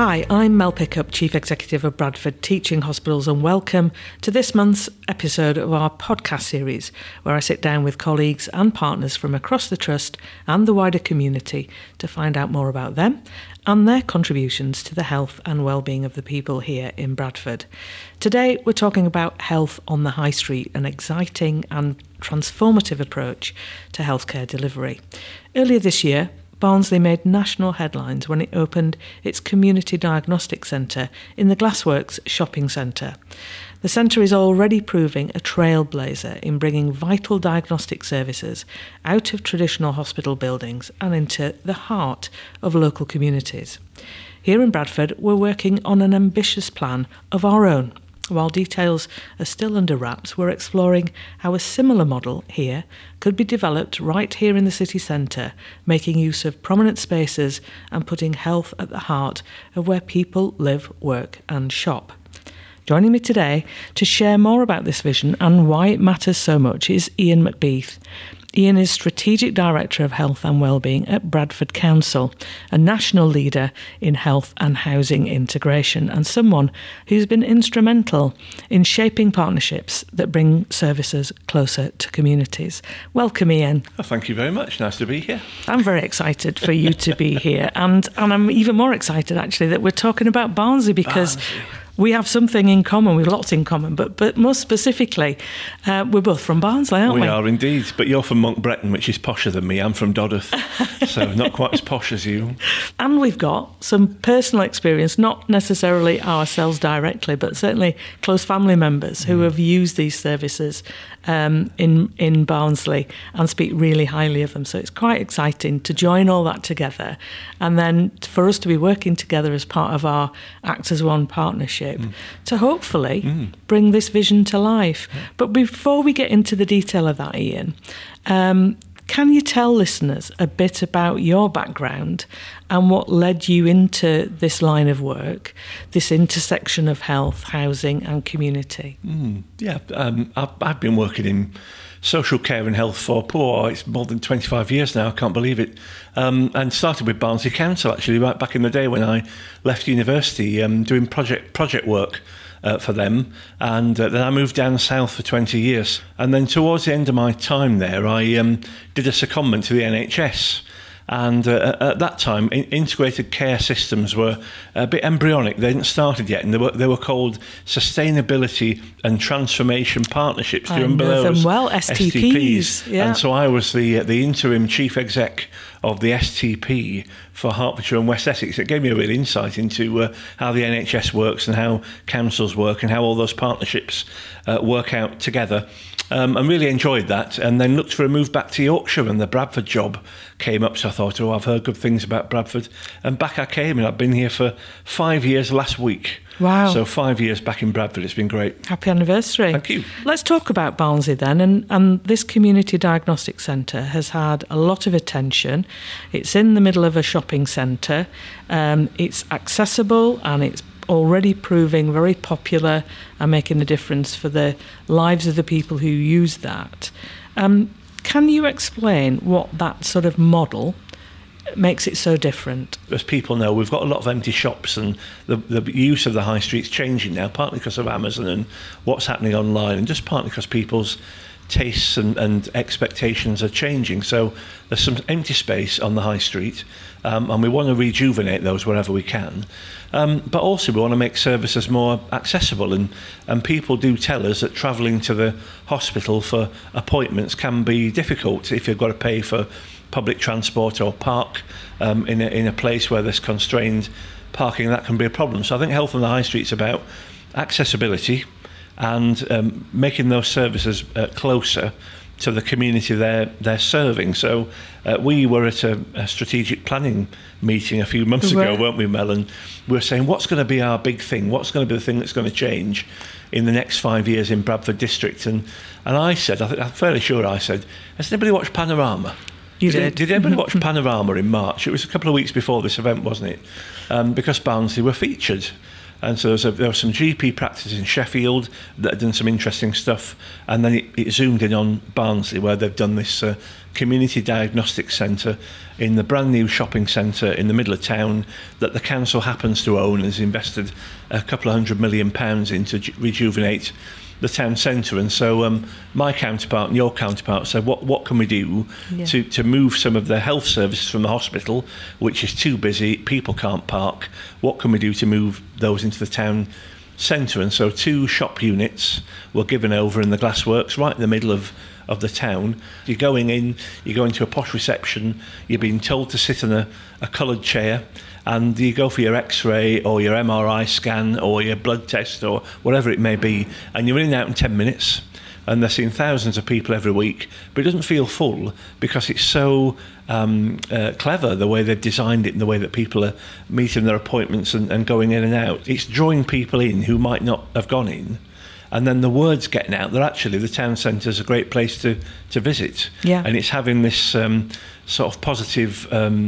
Hi, I'm Mel Pickup, Chief Executive of Bradford Teaching Hospitals, and welcome to this month's episode of our podcast series, where I sit down with colleagues and partners from across the Trust and the wider community to find out more about them and their contributions to the health and well-being of the people here in Bradford. Today, we're talking about health on the high street, an exciting and transformative approach to healthcare delivery. Earlier this year, Barnsley made national headlines when it opened its Community Diagnostic Centre in the Glassworks shopping centre. The centre is already proving a trailblazer in bringing vital diagnostic services out of traditional hospital buildings and into the heart of local communities. Here in Bradford, we're working on an ambitious plan of our own. While details are still under wraps, we're exploring how a similar model here could be developed right here in the city centre, making use of prominent spaces and putting health at the heart of where people live, work and shop. Joining me today to share more about this vision and why it matters so much is Ian McBeath. Ian is Strategic Director of Health and Wellbeing at Bradford Council, a national leader in health and housing integration, and someone who's been instrumental in shaping partnerships that bring services closer to communities. Welcome, Ian. Oh, thank you very much. Nice to be here. I'm very excited for you to be here, and I'm even more excited, actually, that we're talking about Barnsley because we have something in common. We have lots in common, but most specifically, we're both from Barnsley, aren't we? We are indeed, but you're from Monkbretton, which is posher than me. I'm from Dodworth, so not quite as posh as you. And we've got some personal experience, not necessarily ourselves directly, but certainly close family members who have used these services in Barnsley and speak really highly of them. So it's quite exciting to join all that together, and then for us to be working together as part of our Act as One partnership to hopefully bring this vision to life. But before we get into the detail of that, Ian, can you tell listeners a bit about your background and what led you into this line of work, this intersection of health, housing and community? I've been working in social care and health for it's more than 25 years now, I can't believe it, and started with Barnsley Council actually right back in the day when I left university, doing project work for them, and then I moved down south for 20 years, and then towards the end of my time there I did a secondment to the NHS. And at that time, integrated care systems were a bit embryonic. They hadn't started yet, and they were called Sustainability and Transformation Partnerships. Do you remember those? I know them well, STPs. Yeah. And so I was the interim chief exec of the STP for Hertfordshire and West Essex. It gave me a real insight into how the NHS works and how councils work and how all those partnerships work out together. And really enjoyed that, and then looked for a move back to Yorkshire, and the Bradford job came up, so I thought, I've heard good things about Bradford, and back I came, and I've been here for 5 years last week. Wow. So 5 years back in Bradford, it's been great. Happy anniversary. Thank you. Let's talk about Barnsley then, and this Community Diagnostic Centre has had a lot of attention. It's in the middle of a shopping centre, it's accessible and it's already proving very popular and making a difference for the lives of the people who use that. Can you explain what that sort of model makes it so different? As people know, we've got a lot of empty shops, and the use of the high street's changing now, partly because of Amazon and what's happening online, and just partly because people's tastes and expectations are changing. So there's some empty space on the high street, and we want to rejuvenate those wherever we can. But also we want to make services more accessible, and people do tell us that travelling to the hospital for appointments can be difficult if you've got to pay for public transport or park in a place where there's constrained parking. That can be a problem. So I think health on the high street is about accessibility and making those services closer to the community they're serving. So we were at a strategic planning meeting a few months ago, weren't we, Mel? And we were saying, what's going to be our big thing? What's going to be the thing that's going to change in the next 5 years in Bradford District? And I said, I'm fairly sure I said, has anybody watched Panorama? Did anybody watch Panorama in March? It was a couple of weeks before this event, wasn't it? Because Barnsley were featured. And so there was some GP practices in Sheffield that had done some interesting stuff, and then it zoomed in on Barnsley, where they've done this community diagnostic centre in the brand new shopping centre in the middle of town that the council happens to own, has invested a couple of £100 million in to rejuvenate the town centre. And so my counterpart and your counterpart said, what can we do to move some of the health services from the hospital, which is too busy, people can't park, what can we do to move those into the town centre? And so 2 shop units were given over in the Glassworks, right in the middle of the town. You're going in, you go into a posh reception, you're being told to sit in a coloured chair, and you go for your X-ray or your MRI scan or your blood test or whatever it may be, and you're in and out in 10 minutes, and they're seeing thousands of people every week, but it doesn't feel full because it's so clever, the way they've designed it and the way that people are meeting their appointments and going in and out. It's drawing people in who might not have gone in, and then the word's getting out that actually the town centre is a great place to visit. Yeah. And it's having this sort of positive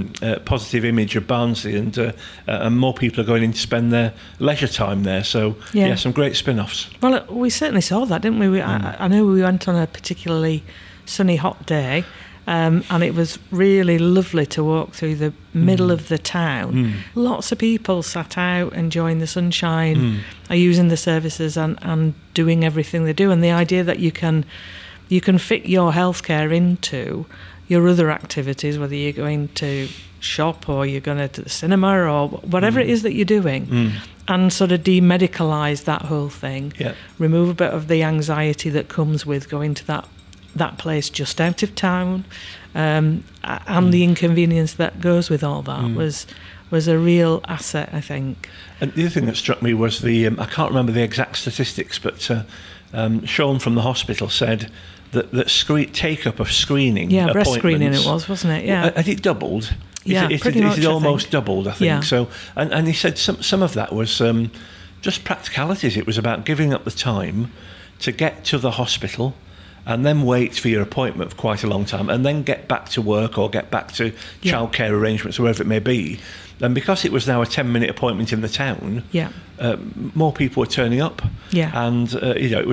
image of Barnsley, and more people are going in to spend their leisure time there. So, some great spin-offs. Well, we certainly saw that, didn't we? I know we went on a particularly sunny, hot day, and it was really lovely to walk through the middle of the town. Lots of people sat out enjoying the sunshine, are using the services and doing everything they do. And the idea that you can fit your healthcare into your other activities, whether you're going to shop or you're going to the cinema or whatever it is that you're doing, and sort of demedicalise that whole thing, remove a bit of the anxiety that comes with going to that place just out of town, and the inconvenience that goes with all that was a real asset, I think. And the other thing that struck me was the I can't remember the exact statistics, but Sean from the hospital said that take-up of screening breast screening it was, wasn't it? Yeah. And it doubled. Pretty much, it almost doubled, I think. Yeah. So, and he said some of that was just practicalities. It was about giving up the time to get to the hospital and then wait for your appointment for quite a long time, and then get back to work or get back to childcare arrangements, wherever it may be. And because it was now a 10-minute appointment in the town, more people were turning up. Yeah. And it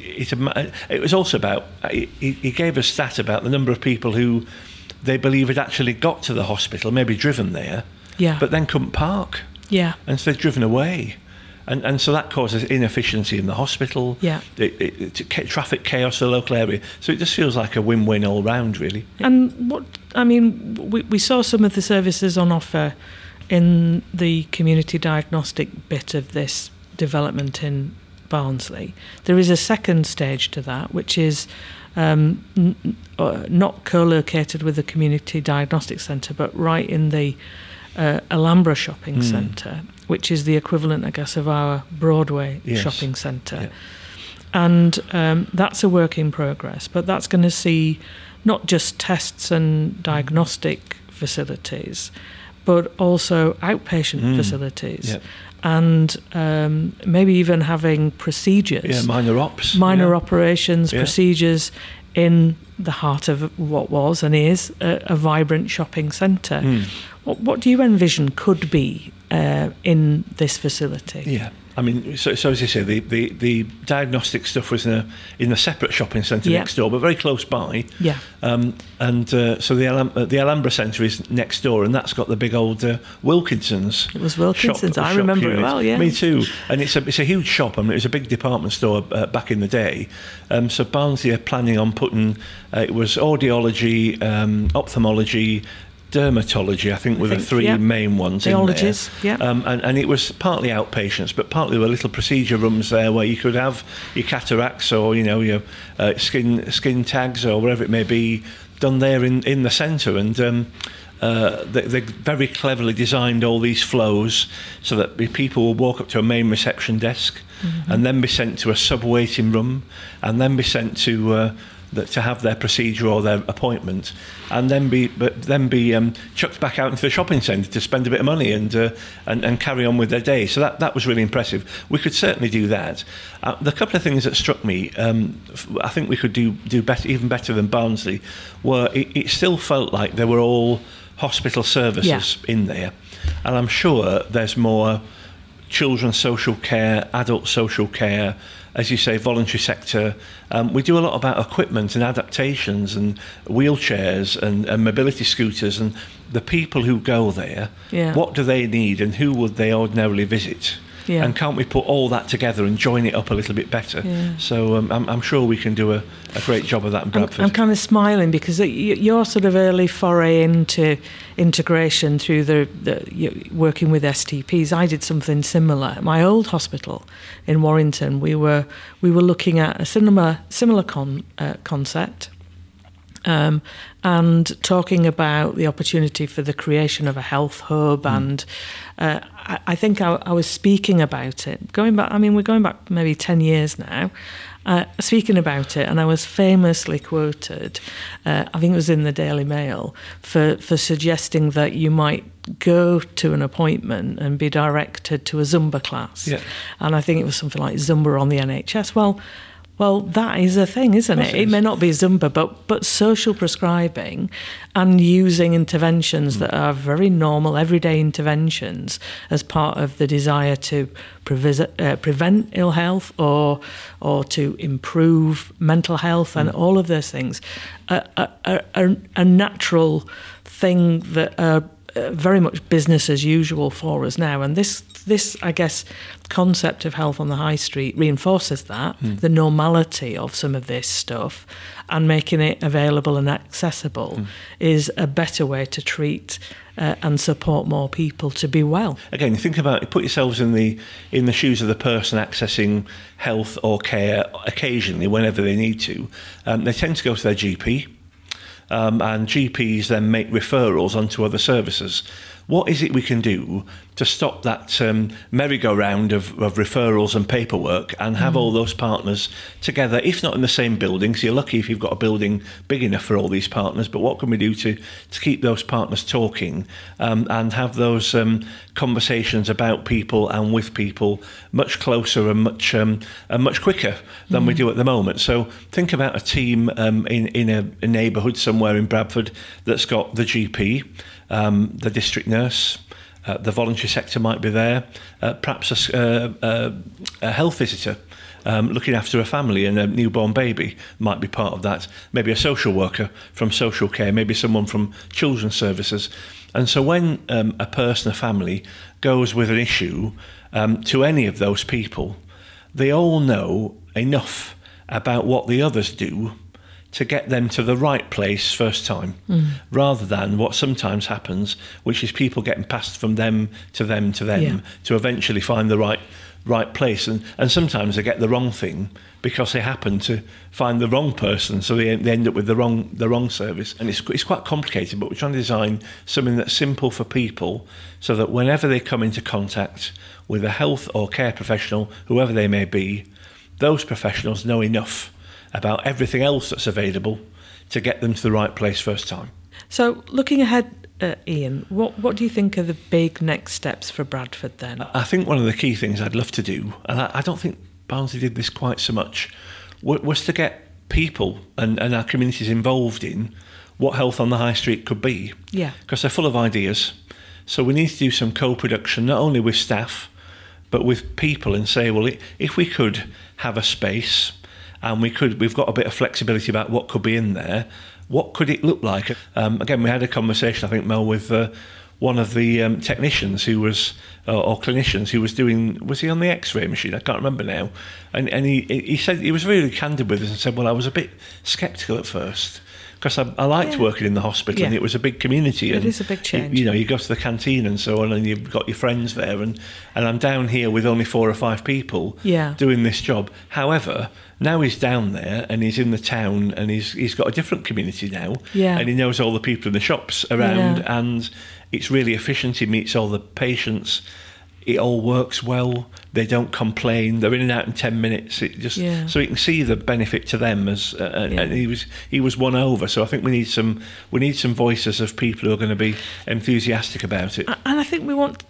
was also about he gave a stat about the number of people who they believe had actually got to the hospital, maybe driven there, but then couldn't park. Yeah. And so they'd driven away. And so that causes inefficiency in the hospital, traffic chaos in the local area. So it just feels like a win-win all round, really. And we saw some of the services on offer in the community diagnostic bit of this development in Barnsley. There is a second stage to that, which is not co-located with the community diagnostic centre, but right in the Alhambra shopping centre, which is the equivalent, I guess, of our Broadway shopping centre. And that's a work in progress, but that's going to see not just tests and diagnostic facilities, but also outpatient facilities. And maybe even having procedures. Minor operations, procedures in the heart of what was and is a vibrant shopping centre. What do you envision could be in this facility? Yeah, I mean, so as you say, the diagnostic stuff was in a separate shopping centre next door, but very close by. Yeah. So the Alhambra Centre is next door, and that's got the big old Wilkinson's. It was Wilkinson's. I remember it well. Yeah. Me too. And it's a huge shop. I mean, it was a big department store back in the day. So Barnsley are planning on putting it was audiology, ophthalmology, dermatology, I think, were the three main ones in there. And it was partly outpatients, but partly there were little procedure rooms there where you could have your cataracts or, your skin tags or whatever it may be done there in the centre. And they very cleverly designed all these flows so that people will walk up to a main reception desk and then be sent to a sub-waiting room and then be sent to have their procedure or their appointment, and then be chucked back out into the shopping centre to spend a bit of money and carry on with their day. So that was really impressive. We could certainly do that. The couple of things that struck me, I think we could do better, even better than Barnsley, were it still felt like they were all hospital services in there, and I'm sure there's more children's social care, adult social care, as you say, voluntary sector. We do a lot about equipment and adaptations and wheelchairs and mobility scooters, and the people who go there, what do they need and who would they ordinarily visit? Yeah. And can't we put all that together and join it up a little bit better? Yeah. So I'm sure we can do a great job of that in Bradford. I'm kind of smiling because your sort of early foray into integration through the working with STPs, I did something similar. At my old hospital in Warrington, we were looking at a similar concept. And talking about the opportunity for the creation of a health hub, and I think I was speaking about it. We're going back maybe 10 years now, speaking about it, and I was famously quoted, I think it was in the Daily Mail, for suggesting that you might go to an appointment and be directed to a Zumba class. Yeah. And I think it was something like Zumba on the NHS. Well, that is a thing, isn't it? It may not be Zumba, but social prescribing and using interventions that are very normal, everyday interventions as part of the desire to prevent ill health or to improve mental health and all of those things are a natural thing that are very much business as usual for us now. And this, I guess, concept of health on the high street reinforces that, the normality of some of this stuff, and making it available and accessible is a better way to treat and support more people to be well. Again, think about it, put yourselves in the shoes of the person accessing health or care occasionally, whenever they need to. They tend to go to their GP. And GPs then make referrals onto other services. What is it we can do to stop that merry-go-round of referrals and paperwork and have all those partners together, if not in the same building? So you're lucky if you've got a building big enough for all these partners, but what can we do to keep those partners talking and have those conversations about people and with people much closer and much quicker than we do at the moment? So think about a team in a neighbourhood somewhere in Bradford that's got the GP, the district nurse, the voluntary sector might be there, perhaps a health visitor looking after a family and a newborn baby might be part of that, maybe a social worker from social care, maybe someone from children's services. And so when a person, a family, goes with an issue to any of those people, they all know enough about what the others do to get them to the right place first time, rather than what sometimes happens, which is people getting passed from them to to eventually find the right place. And sometimes they get the wrong thing because they happen to find the wrong person, so they end up with the wrong service. And it's quite complicated, but we're trying to design something that's simple for people so that whenever they come into contact with a health or care professional, whoever they may be, those professionals know enough about everything else that's available to get them to the right place first time. So looking ahead, Ian, what do you think are the big next steps for Bradford then? I think one of the key things I'd love to do, and I don't think Barnsley did this quite so much, was to get people and our communities involved in what health on the high street could be. Yeah. Because they're full of ideas. So we need to do some co-production, not only with staff, but with people, and say, well, if we could have a space, and we've got a bit of flexibility about what could be in there, what could it look like? Again, we had a conversation, I think, Mel, with one of the technicians who was, or clinicians who was he on the X-ray machine? I can't remember now. And he said, he was really candid with us and said, well, I was a bit sceptical at first, because I liked working in the hospital, and it was a big community. It is a big change. You go to the canteen and so on, and you've got your friends there, and I'm down here with only 4 or 5 people doing this job. However, now he's down there and he's in the town, and he's got a different community now, and he knows all the people in the shops around, and it's really efficient. He meets all the patients. It all works well. They don't complain. They're in and out in 10 minutes. It just so you can see the benefit to them and he was won over. So I think we need some voices of people who are going to be enthusiastic about it. And I think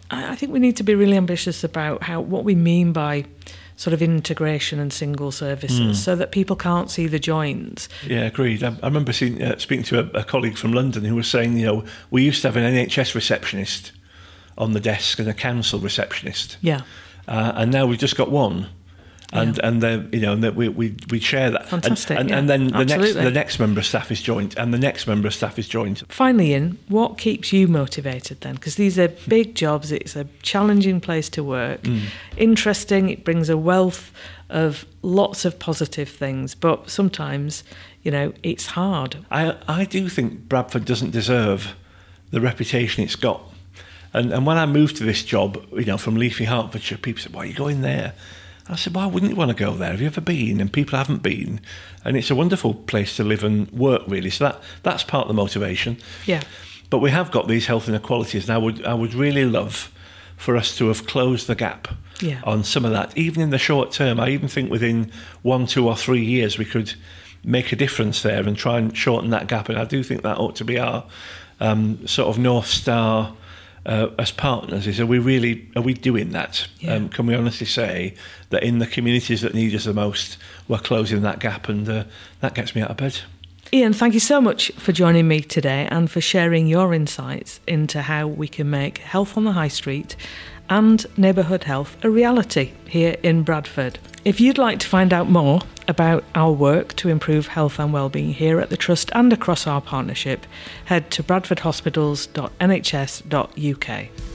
we need to be really ambitious about what we mean by sort of integration and single services, so that people can't see the joins. Yeah, agreed. I remember speaking to a colleague from London who was saying, we used to have an NHS receptionist on the desk and a council receptionist. Yeah. and now we've just got one. And then we share that. Fantastic. And then absolutely. the next member of staff is joined, and the next member of staff is joined. Finally, Ian, what keeps you motivated then? Because these are big jobs. It's a challenging place to work. Interesting. It brings a wealth of lots of positive things, but sometimes, it's hard. I do think Bradford doesn't deserve the reputation it's got. And when I moved to this job, from Leafy, Hertfordshire, people said, "Why are you going there?" I said, "Why wouldn't you want to go there? Have you ever been?" And people haven't been. And it's a wonderful place to live and work, really. So that's part of the motivation. Yeah. But we have got these health inequalities, and I would really love for us to have closed the gap on some of that. Even in the short term, I even think within 1, 2 or 3 years, we could make a difference there and try and shorten that gap. And I do think that ought to be our sort of North Star as partners. Are we doing that? Yeah. Can we honestly say that in the communities that need us the most, we're closing that gap? And that gets me out of bed. Ian, thank you so much for joining me today and for sharing your insights into how we can make health on the high street and neighbourhood health a reality here in Bradford. If you'd like to find out more about our work to improve health and wellbeing here at the Trust and across our partnership, head to bradfordhospitals.nhs.uk.